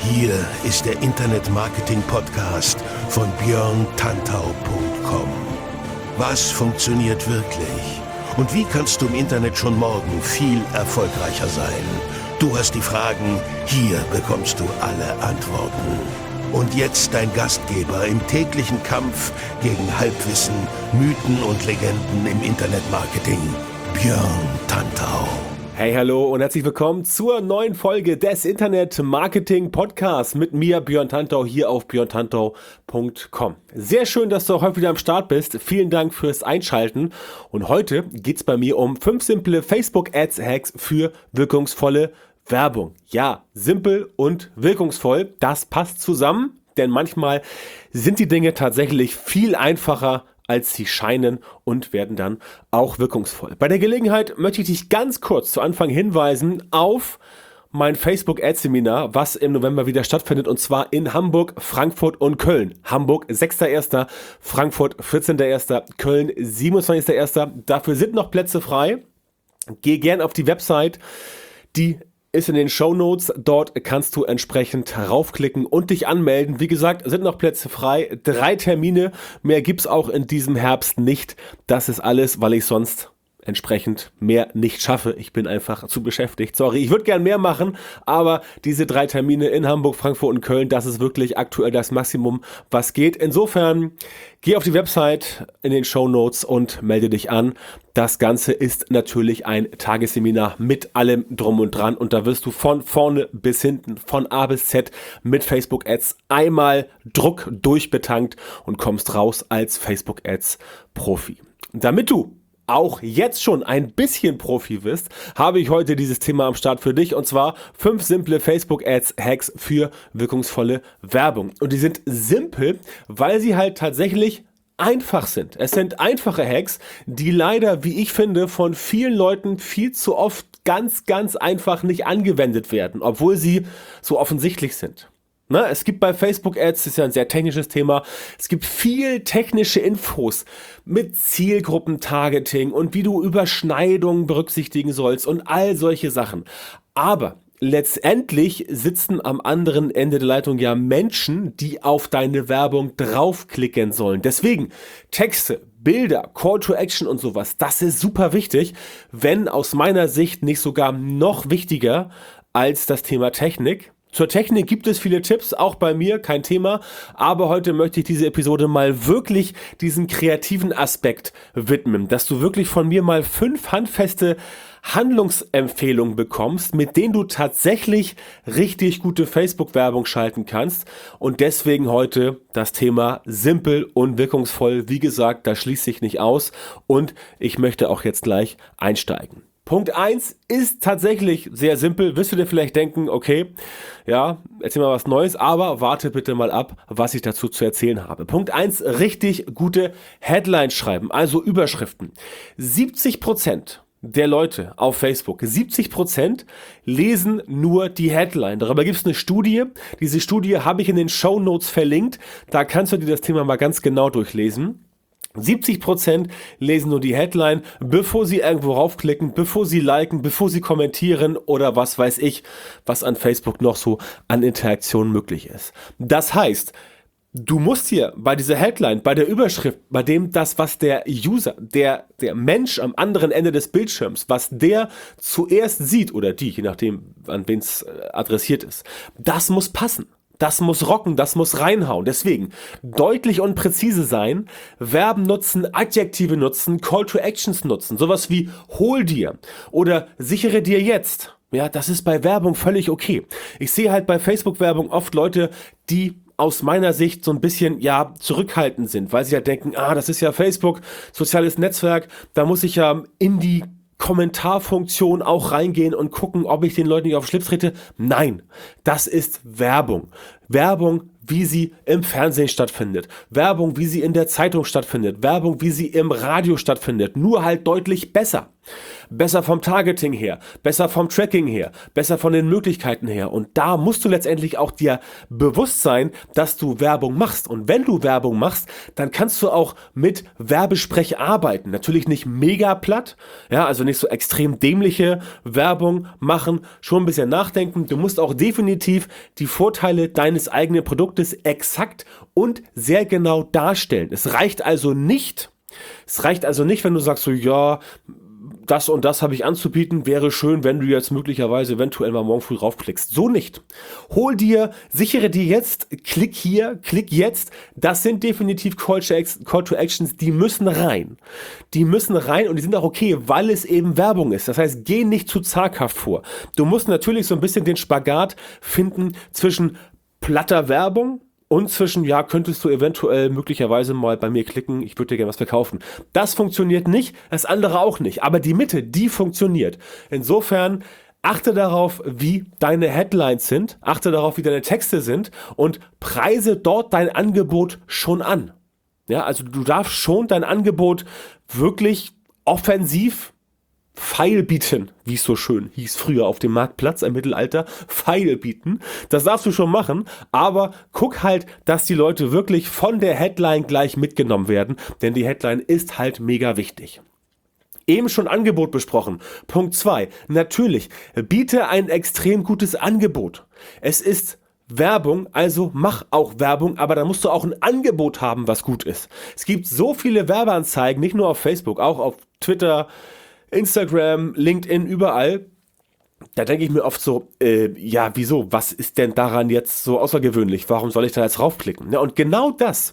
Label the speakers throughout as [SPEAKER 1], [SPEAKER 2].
[SPEAKER 1] Hier ist der Internet-Marketing-Podcast von björntantau.com. Was funktioniert wirklich? Und wie kannst du im Internet schon morgen viel erfolgreicher sein? Du hast die Fragen, hier bekommst du alle Antworten. Und jetzt dein Gastgeber im täglichen Kampf gegen Halbwissen, Mythen und Legenden im Internetmarketing, Björn Tantau.
[SPEAKER 2] Hey, hallo und herzlich willkommen zur neuen Folge des Internet-Marketing-Podcasts mit mir, Björn Tantau, hier auf björntantau.com. Sehr schön, dass du auch heute wieder am Start bist. Vielen Dank fürs Einschalten. Und heute geht es bei mir um 5 simple Facebook-Ads-Hacks für wirkungsvolle Werbung. Ja, simpel und wirkungsvoll, das passt zusammen, denn manchmal sind die Dinge tatsächlich viel einfacher, als sie scheinen und werden dann auch wirkungsvoll. Bei der Gelegenheit möchte ich dich ganz kurz zu Anfang hinweisen auf mein Facebook-Ads-Seminar, was im November wieder stattfindet, und zwar in Hamburg, Frankfurt und Köln. Hamburg 6.1., Frankfurt 14.1., Köln 27.1. Dafür sind noch Plätze frei. Geh gern auf die Website, die ist in den Shownotes, dort kannst du entsprechend raufklicken und dich anmelden. Wie gesagt, sind noch Plätze frei, 3 Termine, mehr gibt's auch in diesem Herbst nicht. Das ist alles, weil ich sonst entsprechend mehr nicht schaffe. Ich bin einfach zu beschäftigt. Sorry, ich würde gern mehr machen, aber diese 3 Termine in Hamburg, Frankfurt und Köln, das ist wirklich aktuell das Maximum, was geht. Insofern, geh auf die Website in den Shownotes und melde dich an. Das Ganze ist natürlich ein Tagesseminar mit allem drum und dran und da wirst du von vorne bis hinten, von A bis Z mit Facebook-Ads einmal Druck durchbetankt und kommst raus als Facebook-Ads-Profi. Damit du auch jetzt schon ein bisschen Profi bist, habe ich heute dieses Thema am Start für dich, und zwar 5 simple Facebook-Ads-Hacks für wirkungsvolle Werbung. Und die sind simpel, weil sie halt tatsächlich einfach sind. Es sind einfache Hacks, die leider, wie ich finde, von vielen Leuten viel zu oft ganz einfach nicht angewendet werden, obwohl sie so offensichtlich sind. Es gibt bei Facebook-Ads, das ist ja ein sehr technisches Thema, es gibt viel technische Infos mit Zielgruppentargeting und wie du Überschneidungen berücksichtigen sollst und all solche Sachen. Aber letztendlich sitzen am anderen Ende der Leitung ja Menschen, die auf deine Werbung draufklicken sollen. Deswegen Texte, Bilder, Call to Action und sowas, das ist super wichtig, wenn aus meiner Sicht nicht sogar noch wichtiger als das Thema Technik. Zur Technik gibt es viele Tipps, auch bei mir, kein Thema, aber heute möchte ich diese Episode mal wirklich diesem kreativen Aspekt widmen, dass du wirklich von mir mal 5 handfeste Handlungsempfehlungen bekommst, mit denen du tatsächlich richtig gute Facebook-Werbung schalten kannst, und deswegen heute das Thema simpel und wirkungsvoll. Wie gesagt, das schließt sich nicht aus und ich möchte auch jetzt gleich einsteigen. Punkt 1 ist tatsächlich sehr simpel. Wirst du dir vielleicht denken, okay, ja, erzähl mal was Neues, aber warte bitte mal ab, was ich dazu zu erzählen habe. Punkt 1, richtig gute Headlines schreiben, also Überschriften. 70% der Leute auf Facebook, 70% lesen nur die Headline. Darüber gibt es eine Studie. Diese Studie habe ich in den Shownotes verlinkt. Da kannst du dir das Thema mal ganz genau durchlesen. 70% lesen nur die Headline, bevor sie irgendwo raufklicken, bevor sie liken, bevor sie kommentieren oder was weiß ich, was an Facebook noch so an Interaktion möglich ist. Das heißt, du musst hier bei dieser Headline, bei der Überschrift, bei dem das, was der User, der Mensch am anderen Ende des Bildschirms, was der zuerst sieht oder die, je nachdem, an wen es adressiert ist, das muss passen. Das muss rocken, das muss reinhauen. Deswegen deutlich und präzise sein, Verben nutzen, Adjektive nutzen, Call to Actions nutzen. Sowas wie hol dir oder sichere dir jetzt. Ja, das ist bei Werbung völlig okay. Ich sehe halt bei Facebook-Werbung oft Leute, die aus meiner Sicht so ein bisschen, ja, zurückhaltend sind, weil sie ja denken, das ist ja Facebook, soziales Netzwerk, da muss ich ja in die Kommentarfunktion auch reingehen und gucken, ob ich den Leuten nicht auf den Schlips trete. Nein, das ist Werbung. Werbung, wie sie im Fernsehen stattfindet, Werbung, wie sie in der Zeitung stattfindet, Werbung, wie sie im Radio stattfindet, nur halt deutlich besser. Besser vom Targeting her, besser vom Tracking her, besser von den Möglichkeiten her. Und da musst du letztendlich auch dir bewusst sein, dass du Werbung machst. Und wenn du Werbung machst, dann kannst du auch mit Werbesprech arbeiten. Natürlich nicht mega platt, ja, also nicht so extrem dämliche Werbung machen, schon ein bisschen nachdenken. Du musst auch definitiv die Vorteile deines eigenen Produktes exakt und sehr genau darstellen. Es reicht also nicht, wenn du sagst so, ja, das und das habe ich anzubieten, wäre schön, wenn du jetzt möglicherweise eventuell mal morgen früh raufklickst. So nicht. Sichere dir jetzt, klick hier, klick jetzt. Das sind definitiv Call to Actions, die müssen rein. Die müssen rein und die sind auch okay, weil es eben Werbung ist. Das heißt, geh nicht zu zaghaft vor. Du musst natürlich so ein bisschen den Spagat finden zwischen platter Werbung und zwischen, ja, könntest du eventuell möglicherweise mal bei mir klicken, ich würde dir gerne was verkaufen. Das funktioniert nicht, das andere auch nicht. Aber die Mitte, die funktioniert. Insofern achte darauf, wie deine Headlines sind, achte darauf, wie deine Texte sind und preise dort dein Angebot schon an. Ja, also du darfst schon dein Angebot wirklich offensiv Feilbieten, wie es so schön hieß früher auf dem Marktplatz im Mittelalter, Feilbieten. Das darfst du schon machen, aber guck halt, dass die Leute wirklich von der Headline gleich mitgenommen werden, denn die Headline ist halt mega wichtig. Eben schon Angebot besprochen. Punkt 2. Natürlich, biete ein extrem gutes Angebot. Es ist Werbung, also mach auch Werbung, aber da musst du auch ein Angebot haben, was gut ist. Es gibt so viele Werbeanzeigen, nicht nur auf Facebook, auch auf Twitter, Instagram, LinkedIn, überall. Da denke ich mir oft so, ja, wieso? Was ist denn daran jetzt so außergewöhnlich? Warum soll ich da jetzt raufklicken? Ja, und genau das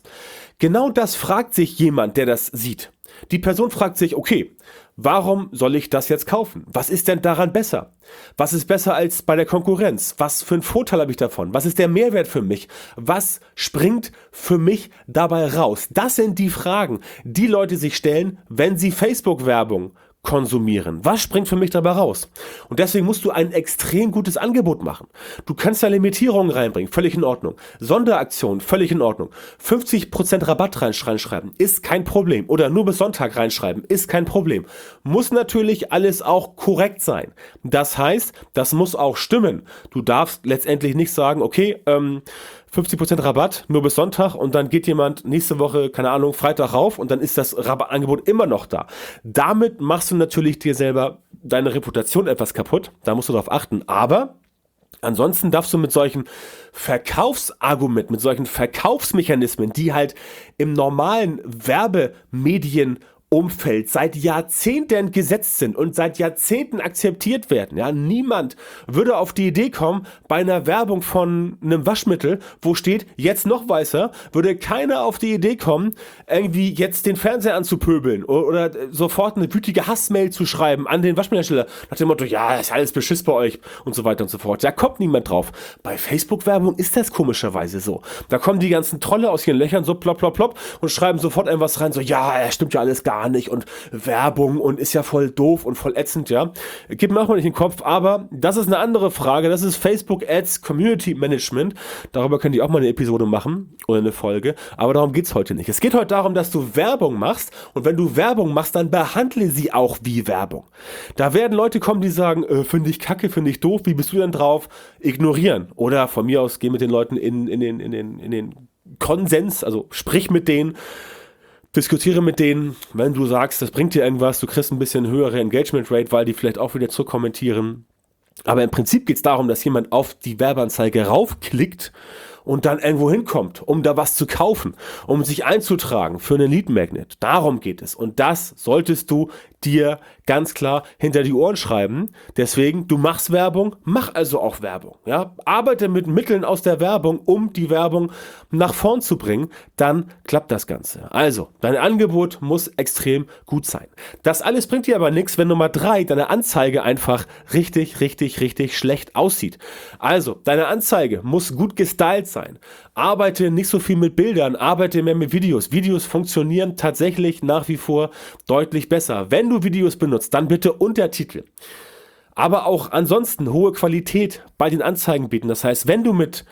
[SPEAKER 2] fragt sich jemand, der das sieht. Die Person fragt sich, okay, warum soll ich das jetzt kaufen? Was ist denn daran besser? Was ist besser als bei der Konkurrenz? Was für einen Vorteil habe ich davon? Was ist der Mehrwert für mich? Was springt für mich dabei raus? Das sind die Fragen, die Leute sich stellen, wenn sie Facebook-Werbung konsumieren. Was springt für mich dabei raus? Und deswegen musst du ein extrem gutes Angebot machen. Du kannst da Limitierungen reinbringen, völlig in Ordnung. Sonderaktionen, völlig in Ordnung. 50% Rabatt reinschreiben, ist kein Problem. Oder nur bis Sonntag reinschreiben, ist kein Problem. Muss natürlich alles auch korrekt sein. Das heißt, das muss auch stimmen. Du darfst letztendlich nicht sagen, okay, 50% Rabatt, nur bis Sonntag und dann geht jemand nächste Woche, keine Ahnung, Freitag rauf und dann ist das Rabattangebot immer noch da. Damit machst du natürlich dir selber deine Reputation etwas kaputt, da musst du darauf achten, aber ansonsten darfst du mit solchen Verkaufsargumenten, mit solchen Verkaufsmechanismen, die halt im normalen Werbemedien Umfeld seit Jahrzehnten gesetzt sind und seit Jahrzehnten akzeptiert werden. Ja, niemand würde auf die Idee kommen, bei einer Werbung von einem Waschmittel, wo steht, jetzt noch weißer, würde keiner auf die Idee kommen, irgendwie jetzt den Fernseher anzupöbeln oder sofort eine wütige Hassmail zu schreiben an den Waschmittelhersteller nach dem Motto, ja, ist alles Beschiss bei euch und so weiter und so fort. Da kommt niemand drauf. Bei Facebook-Werbung ist das komischerweise so. Da kommen die ganzen Trolle aus ihren Löchern so plopp, plopp, plopp und schreiben sofort irgendwas rein, so, ja, stimmt ja alles gar nicht und Werbung und ist ja voll doof und voll ätzend, ja. Gibt mir auch mal nicht in den Kopf, aber das ist eine andere Frage. Das ist Facebook Ads Community Management. Darüber könnt ihr auch mal eine Episode machen oder eine Folge, aber darum geht's heute nicht. Es geht heute darum, dass du Werbung machst und wenn du Werbung machst, dann behandle sie auch wie Werbung. Da werden Leute kommen, die sagen, finde ich kacke, finde ich doof, wie bist du denn drauf? Ignorieren. Oder von mir aus geh mit den Leuten in den Konsens, also sprich mit denen, diskutiere mit denen, wenn du sagst, das bringt dir irgendwas, du kriegst ein bisschen höhere Engagement Rate, weil die vielleicht auch wieder zurückkommentieren. Aber im Prinzip geht es darum, dass jemand auf die Werbeanzeige raufklickt und dann irgendwo hinkommt, um da was zu kaufen, um sich einzutragen für einen Lead Magnet. Darum geht es. Und das solltest du dir ganz klar hinter die Ohren schreiben. Deswegen, du machst Werbung, mach also auch Werbung. Ja? Arbeite mit Mitteln aus der Werbung, um die Werbung nach vorn zu bringen. Dann klappt das Ganze. Also, dein Angebot muss extrem gut sein. Das alles bringt dir aber nichts, wenn Nummer 3 deine Anzeige einfach richtig schlecht aussieht. Also, deine Anzeige muss gut gestylt sein. Arbeite nicht so viel mit Bildern, arbeite mehr mit Videos. Videos funktionieren tatsächlich nach wie vor deutlich besser. Wenn du Videos benutzt, dann bitte Untertitel. Aber auch ansonsten hohe Qualität bei den Anzeigen bieten. Das heißt, wenn du mit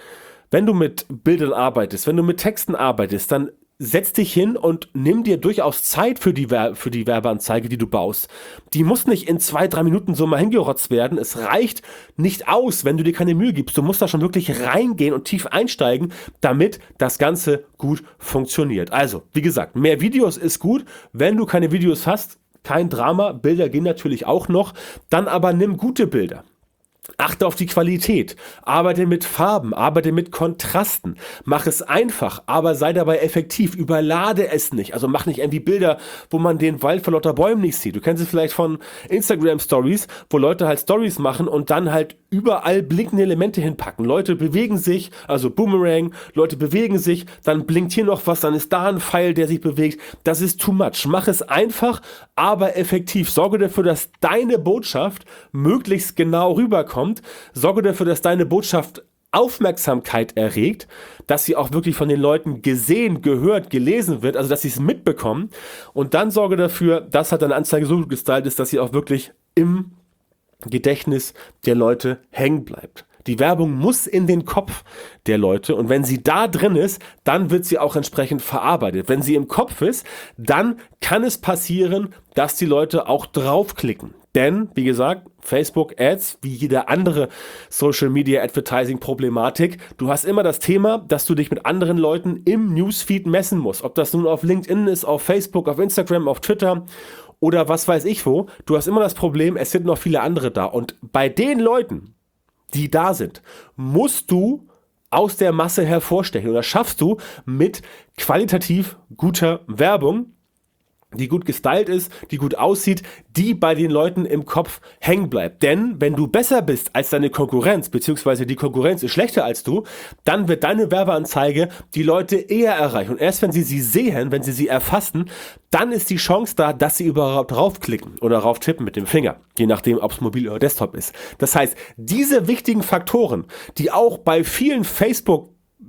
[SPEAKER 2] wenn du mit Bildern arbeitest, wenn du mit Texten arbeitest, dann setz dich hin und nimm dir durchaus Zeit für die Werbeanzeige, die du baust. Die muss nicht in 2-3 Minuten so mal hingerotzt werden. Es reicht nicht aus, wenn du dir keine Mühe gibst. Du musst da schon wirklich reingehen und tief einsteigen, damit das Ganze gut funktioniert. Also, wie gesagt, mehr Videos ist gut. Wenn du keine Videos hast, kein Drama. Bilder gehen natürlich auch noch. Dann aber nimm gute Bilder. Achte auf die Qualität, arbeite mit Farben, arbeite mit Kontrasten, mach es einfach, aber sei dabei effektiv, überlade es nicht, also mach nicht irgendwie Bilder, wo man den Wald vor lauter Bäumen nicht sieht. Du kennst es vielleicht von Instagram Stories, wo Leute halt Stories machen und dann halt überall blinkende Elemente hinpacken. Leute bewegen sich, also Boomerang, Leute bewegen sich, dann blinkt hier noch was, dann ist da ein Pfeil, der sich bewegt. Das ist too much. Mach es einfach, aber effektiv. Sorge dafür, dass deine Botschaft möglichst genau rüberkommt. Sorge dafür, dass deine Botschaft Aufmerksamkeit erregt, dass sie auch wirklich von den Leuten gesehen, gehört, gelesen wird, also dass sie es mitbekommen. Und dann sorge dafür, dass halt deine Anzeige so gut gestylt ist, dass sie auch wirklich im Gedächtnis der Leute hängen bleibt. Die Werbung muss in den Kopf der Leute und wenn sie da drin ist, dann wird sie auch entsprechend verarbeitet. Wenn sie im Kopf ist, dann kann es passieren, dass die Leute auch draufklicken. Denn, wie gesagt, Facebook Ads, wie jede andere Social Media Advertising Problematik, du hast immer das Thema, dass du dich mit anderen Leuten im Newsfeed messen musst. Ob das nun auf LinkedIn ist, auf Facebook, auf Instagram, auf Twitter oder was weiß ich wo. Du hast immer das Problem, es sind noch viele andere da. Und bei den Leuten, die da sind, musst du aus der Masse hervorstechen. Und das schaffst du mit qualitativ guter Werbung, die gut gestylt ist, die gut aussieht, die bei den Leuten im Kopf hängen bleibt. Denn wenn du besser bist als deine Konkurrenz, beziehungsweise die Konkurrenz ist schlechter als du, dann wird deine Werbeanzeige die Leute eher erreichen. Und erst wenn sie sehen, wenn sie erfassen, dann ist die Chance da, dass sie überhaupt draufklicken oder drauf tippen mit dem Finger, je nachdem, ob es mobil oder Desktop ist. Das heißt, diese wichtigen Faktoren, die auch bei vielen Facebook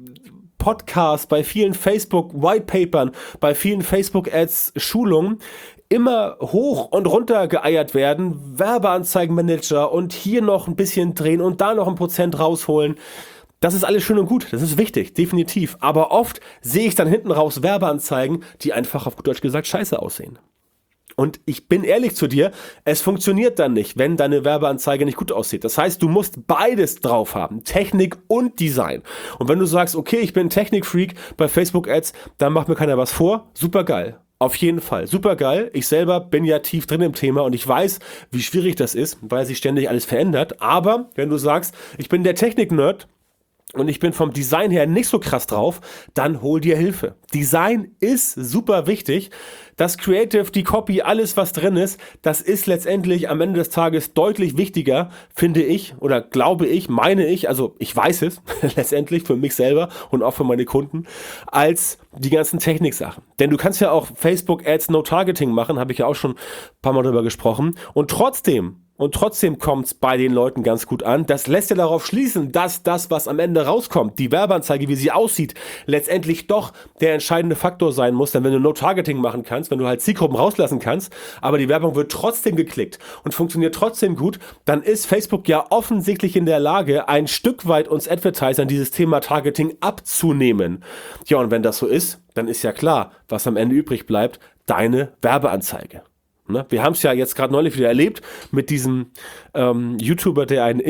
[SPEAKER 2] Podcasts, bei vielen Facebook Whitepapern, bei vielen Facebook Ads Schulungen immer hoch und runter geeiert werden, Werbeanzeigenmanager und hier noch ein bisschen drehen und da noch 1% rausholen. Das ist alles schön und gut, das ist wichtig, definitiv. Aber oft sehe ich dann hinten raus Werbeanzeigen, die einfach auf gut Deutsch gesagt scheiße aussehen. Und ich bin ehrlich zu dir, es funktioniert dann nicht, wenn deine Werbeanzeige nicht gut aussieht. Das heißt, du musst beides drauf haben, Technik und Design. Und wenn du sagst, okay, ich bin Technikfreak bei Facebook Ads, dann macht mir keiner was vor, super geil. Auf jeden Fall, super geil. Ich selber bin ja tief drin im Thema und ich weiß, wie schwierig das ist, weil sich ständig alles verändert. Aber wenn du sagst, ich bin der Technik-Nerd, und ich bin vom Design her nicht so krass drauf, dann hol dir Hilfe. Design ist super wichtig. Das Creative, die Copy, alles was drin ist, das ist letztendlich am Ende des Tages deutlich wichtiger, finde ich oder glaube ich, meine ich, also ich weiß es letztendlich für mich selber und auch für meine Kunden, als die ganzen Techniksachen. Denn du kannst ja auch Facebook Ads No Targeting machen, habe ich ja auch schon ein paar Mal drüber gesprochen und trotzdem kommt es bei den Leuten ganz gut an. Das lässt ja darauf schließen, dass das, was am Ende rauskommt, die Werbeanzeige, wie sie aussieht, letztendlich doch der entscheidende Faktor sein muss. Denn wenn du No-Targeting machen kannst, wenn du halt Zielgruppen rauslassen kannst, aber die Werbung wird trotzdem geklickt und funktioniert trotzdem gut, dann ist Facebook ja offensichtlich in der Lage, ein Stück weit uns Advertisern dieses Thema Targeting abzunehmen. Ja, und wenn das so ist, dann ist ja klar, was am Ende übrig bleibt, deine Werbeanzeige. Wir haben es ja jetzt gerade neulich wieder erlebt mit diesem YouTuber, der einen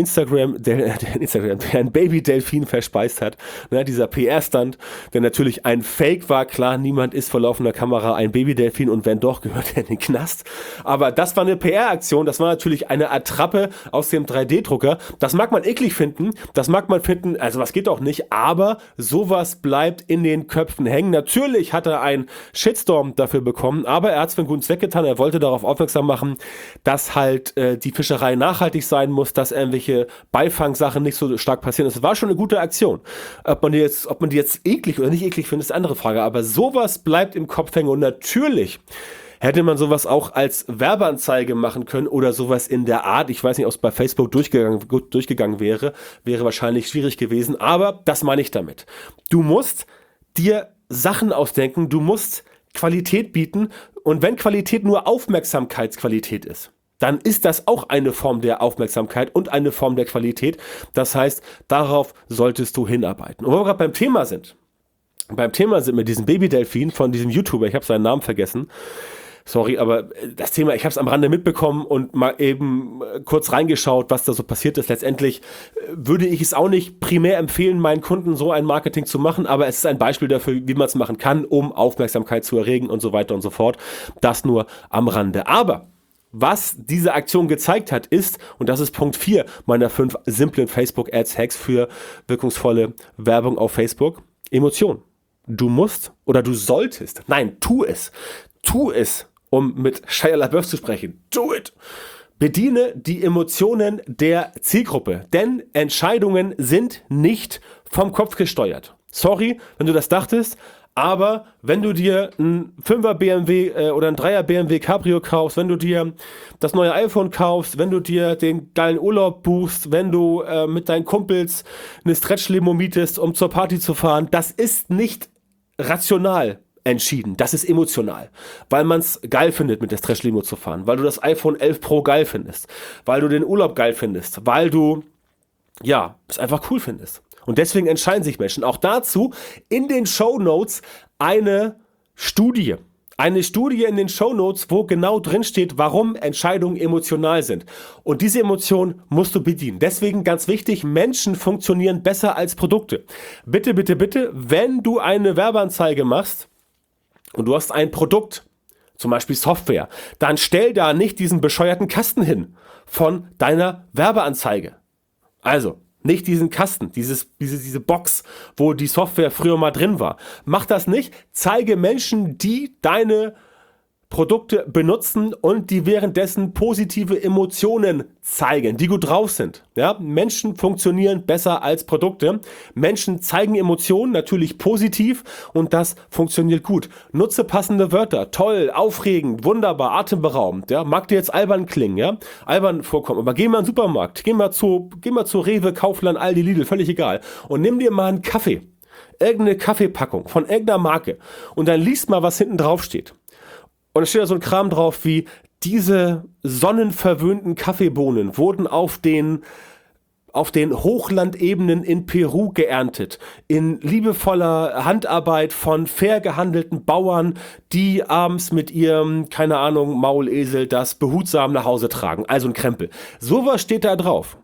[SPEAKER 2] Baby-Delfin verspeist hat. Dieser PR-Stunt, der natürlich ein Fake war. Klar, niemand ist vor laufender Kamera ein Baby-Delfin und wenn doch, gehört er in den Knast. Aber das war eine PR-Aktion, das war natürlich eine Attrappe aus dem 3D-Drucker. Das mag man eklig finden, also was geht doch nicht, aber sowas bleibt in den Köpfen hängen. Natürlich hat er einen Shitstorm dafür bekommen, aber er hat es für einen guten Zweck getan. Er wollte darauf aufmerksam machen, dass halt die Fischerei nachhaltig sein muss, dass irgendwelche Beifangsachen nicht so stark passieren. Das war schon eine gute Aktion. Ob man die jetzt eklig oder nicht eklig findet, ist eine andere Frage. Aber sowas bleibt im Kopf hängen und natürlich hätte man sowas auch als Werbeanzeige machen können oder sowas in der Art. Ich weiß nicht, ob es bei Facebook durchgegangen wäre. Wäre wahrscheinlich schwierig gewesen, aber das meine ich damit. Du musst dir Sachen ausdenken, du musst Qualität bieten und wenn Qualität nur Aufmerksamkeitsqualität ist, dann ist das auch eine Form der Aufmerksamkeit und eine Form der Qualität. Das heißt, darauf solltest du hinarbeiten. Und wo wir gerade beim Thema sind mit diesem Babydelfin von diesem YouTuber, ich habe seinen Namen vergessen. Sorry, aber das Thema, ich habe es am Rande mitbekommen und mal eben kurz reingeschaut, was da so passiert ist. Letztendlich würde ich es auch nicht primär empfehlen, meinen Kunden so ein Marketing zu machen, aber es ist ein Beispiel dafür, wie man es machen kann, um Aufmerksamkeit zu erregen und so weiter und so fort. Das nur am Rande. Aber was diese Aktion gezeigt hat, ist, und das ist Punkt 4 meiner 5 simplen Facebook-Ads-Hacks für wirkungsvolle Werbung auf Facebook, Emotion. Du musst oder du solltest, nein, tu es, um mit Shia LaBeouf zu sprechen. Do it! Bediene die Emotionen der Zielgruppe, denn Entscheidungen sind nicht vom Kopf gesteuert. Sorry, wenn du das dachtest, aber wenn du dir einen 5er BMW oder einen 3er BMW Cabrio kaufst, wenn du dir das neue iPhone kaufst, wenn du dir den geilen Urlaub buchst, wenn du mit deinen Kumpels eine Stretch-Limo mietest, um zur Party zu fahren, das ist nicht rational entschieden. Das ist emotional, weil man es geil findet, mit der Stretch-Limo zu fahren, weil du das iPhone 11 Pro geil findest, weil du den Urlaub geil findest, weil du, ja, es einfach cool findest. Und deswegen entscheiden sich Menschen. Auch dazu in den Shownotes eine Studie. Eine Studie in den Shownotes, wo genau drin steht, warum Entscheidungen emotional sind. Und diese Emotion musst du bedienen. Deswegen ganz wichtig, Menschen funktionieren besser als Produkte. Bitte, bitte, bitte, wenn du eine Werbeanzeige machst, und du hast ein Produkt, zum Beispiel Software, dann stell da nicht diesen bescheuerten Kasten hin von deiner Werbeanzeige. Also, nicht diesen Kasten, diese Box, wo die Software früher mal drin war. Mach das nicht. Zeige Menschen, die deine Produkte benutzen und die währenddessen positive Emotionen zeigen, die gut drauf sind. Ja, Menschen funktionieren besser als Produkte. Menschen zeigen Emotionen, natürlich positiv, und das funktioniert gut. Nutze passende Wörter. Toll, aufregend, wunderbar, atemberaubend. Ja, mag dir jetzt albern klingen, ja, albern vorkommen, aber geh mal in den Supermarkt, geh mal zu Rewe, Kaufland, Aldi, Lidl, völlig egal, und nimm dir mal einen Kaffee. Irgendeine Kaffeepackung von irgendeiner Marke und dann liest mal, was hinten drauf steht. Und da steht da so ein Kram drauf wie: diese sonnenverwöhnten Kaffeebohnen wurden auf den Hochlandebenen in Peru geerntet, in liebevoller Handarbeit von fair gehandelten Bauern, die abends mit ihrem, keine Ahnung, Maulesel das behutsam nach Hause tragen. Also ein Krempel. Sowas steht da drauf.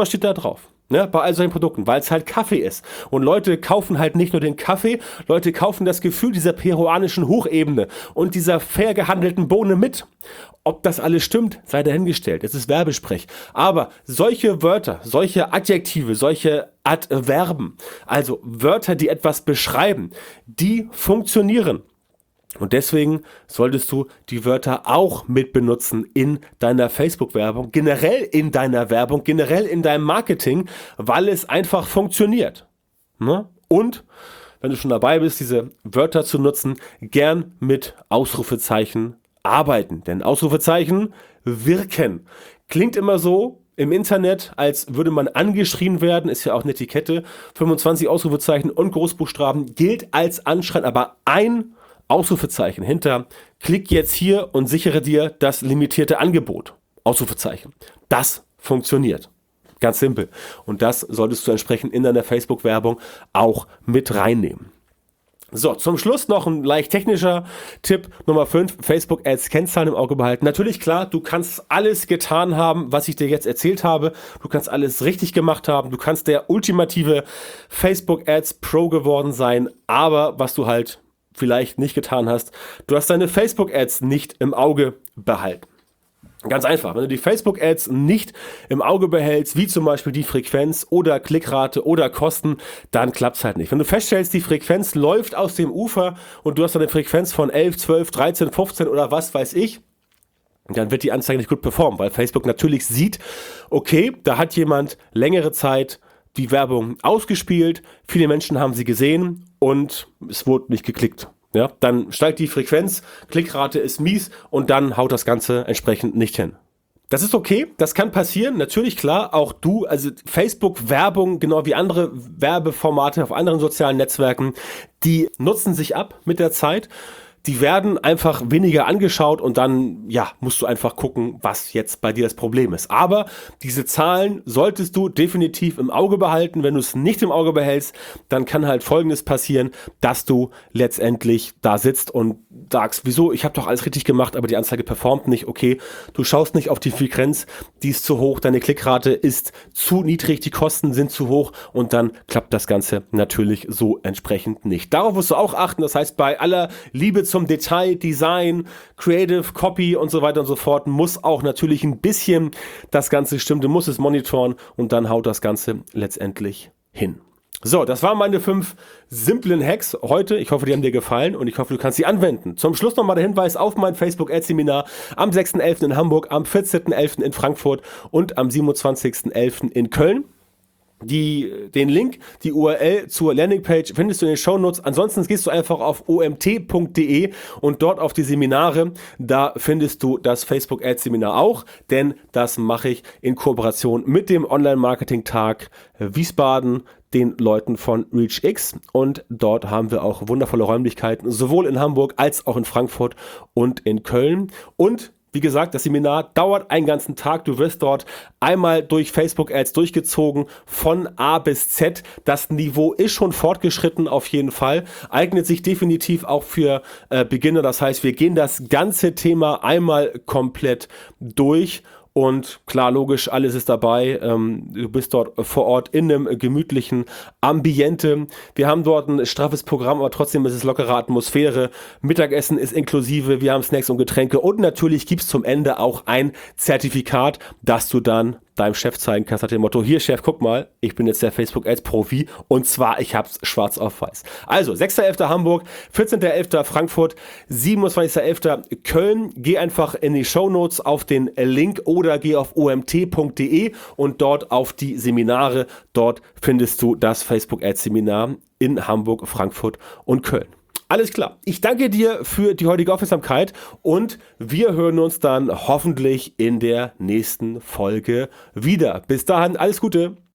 [SPEAKER 2] Ne, bei all solchen Produkten, weil es halt Kaffee ist. Und Leute kaufen halt nicht nur den Kaffee, Leute kaufen das Gefühl dieser peruanischen Hochebene und dieser fair gehandelten Bohne mit. Ob das alles stimmt, sei dahingestellt. Es ist Werbesprech. Aber solche Wörter, solche Adjektive, solche Adverben, also Wörter, die etwas beschreiben, die funktionieren. Und deswegen solltest du die Wörter auch mit benutzen in deiner Facebook-Werbung, generell in deiner Werbung, generell in deinem Marketing, weil es einfach funktioniert. Ne? Und wenn du schon dabei bist, diese Wörter zu nutzen, gern mit Ausrufezeichen arbeiten. Denn Ausrufezeichen wirken. Klingt immer so im Internet, als würde man angeschrien werden, ist ja auch eine Etikette. 25 Ausrufezeichen und Großbuchstaben gilt als Anschreien, aber ein Ausrufezeichen hinter, klick jetzt hier und sichere dir das limitierte Angebot. Ausrufezeichen. Das funktioniert. Ganz simpel. Und das solltest du entsprechend in deiner Facebook-Werbung auch mit reinnehmen. So, zum Schluss noch ein leicht technischer Tipp Nummer 5, Facebook-Ads Kennzahlen im Auge behalten. Natürlich, klar, du kannst alles getan haben, was ich dir jetzt erzählt habe. Du kannst alles richtig gemacht haben. Du kannst der ultimative Facebook-Ads Pro geworden sein. Aber was du halt vielleicht nicht getan hast, du hast deine Facebook-Ads nicht im Auge behalten. Ganz einfach, wenn du die Facebook-Ads nicht im Auge behältst, wie zum Beispiel die Frequenz oder Klickrate oder Kosten, dann klappt es halt nicht. Wenn du feststellst, die Frequenz läuft aus dem Ufer und du hast eine Frequenz von 11, 12, 13, 15 oder was weiß ich, dann wird die Anzeige nicht gut performen, weil Facebook natürlich sieht, okay, da hat jemand längere Zeit die Werbung ausgespielt, viele Menschen haben sie gesehen und es wurde nicht geklickt. Ja, dann steigt die Frequenz, Klickrate ist mies und dann haut das Ganze entsprechend nicht hin. Das ist okay, das kann passieren, natürlich, klar, auch du, also Facebook-Werbung, genau wie andere Werbeformate auf anderen sozialen Netzwerken, die nutzen sich ab mit der Zeit. die werden einfach weniger angeschaut und dann, ja, musst du einfach gucken, was jetzt bei dir das Problem ist. Aber diese Zahlen solltest du definitiv im Auge behalten. Wenn du es nicht im Auge behältst, dann kann halt Folgendes passieren, dass du letztendlich da sitzt und sagst, wieso, ich habe doch alles richtig gemacht, aber die Anzeige performt nicht. Okay, du schaust nicht auf die Frequenz, die ist zu hoch, deine Klickrate ist zu niedrig, die Kosten sind zu hoch und dann klappt das Ganze natürlich so entsprechend nicht. Darauf musst du auch achten, das heißt, bei aller Liebe zum Detail, Design, Creative, Copy und so weiter und so fort, muss auch natürlich ein bisschen das Ganze stimmen, du musst es monitoren und dann haut das Ganze letztendlich hin. So, das waren meine 5 simplen Hacks heute. Ich hoffe, die haben dir gefallen und ich hoffe, du kannst sie anwenden. Zum Schluss nochmal der Hinweis auf mein Facebook-Ads-Seminar am 6.11. in Hamburg, am 14.11. in Frankfurt und am 27.11. in Köln. Den Link, die URL zur Landingpage findest du in den Shownotes. Ansonsten gehst du einfach auf omt.de und dort auf die Seminare. Da findest du das Facebook Ads Seminar auch, denn das mache ich in Kooperation mit dem Online-Marketing-Tag Wiesbaden, den Leuten von ReachX, und dort haben wir auch wundervolle Räumlichkeiten, sowohl in Hamburg als auch in Frankfurt und in Köln. Und wie gesagt, das Seminar dauert einen ganzen Tag. Du wirst dort einmal durch Facebook Ads durchgezogen von A bis Z. Das Niveau ist schon fortgeschritten auf jeden Fall. Eignet sich definitiv auch für Beginner. Das heißt, wir gehen das ganze Thema einmal komplett durch. Und klar, logisch, alles ist dabei. Du bist dort vor Ort in einem gemütlichen Ambiente. Wir haben dort ein straffes Programm, aber trotzdem ist es lockere Atmosphäre. Mittagessen ist inklusive, wir haben Snacks und Getränke und natürlich gibt es zum Ende auch ein Zertifikat, das du dann deinem Chef zeigen kannst, nach dem Motto, hier Chef, guck mal, ich bin jetzt der Facebook Ads Profi und zwar, ich hab's schwarz auf weiß. Also, 6.11. Hamburg, 14.11. Frankfurt, 27.11. Köln. Geh einfach in die Shownotes auf den Link oder geh auf omt.de und dort auf die Seminare. Dort findest du das Facebook Ads Seminar in Hamburg, Frankfurt und Köln. Alles klar. Ich danke dir für die heutige Aufmerksamkeit und wir hören uns dann hoffentlich in der nächsten Folge wieder. Bis dahin, alles Gute.